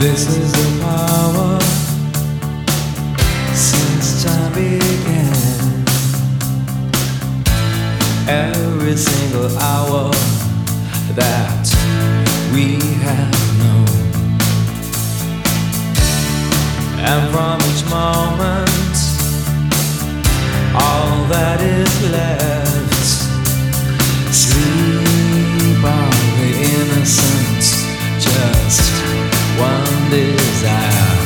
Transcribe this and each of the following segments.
This is the power since time began. Every single hour that we have known, and from each moment, all that is left, sleep on the innocence, just one desire.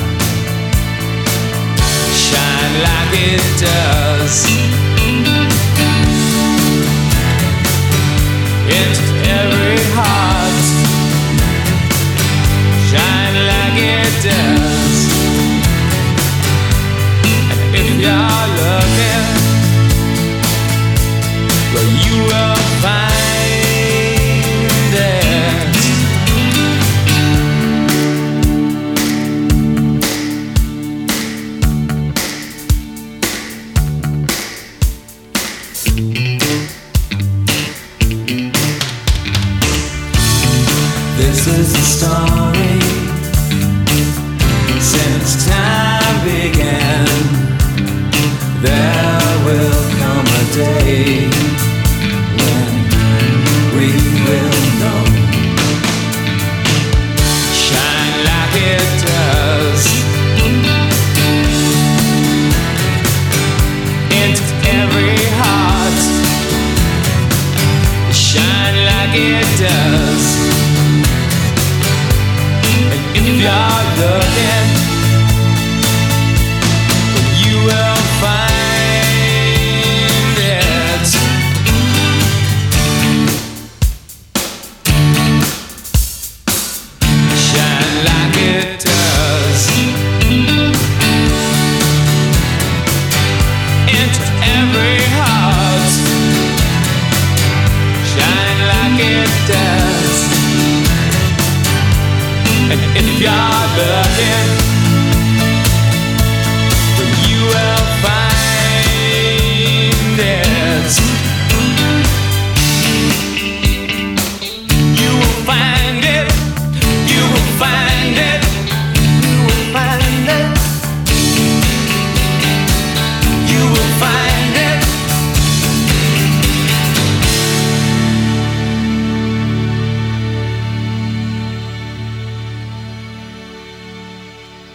Shine like it does into every heart. Shine like it does. And if you're looking, well, you will find it. This is the story since time began. There will come a day when we will know. Shine like it does into every heart. Shine like it does. If you're looking, you will find it. Shine like it does into every heart. Shine like it does. And if you're looking,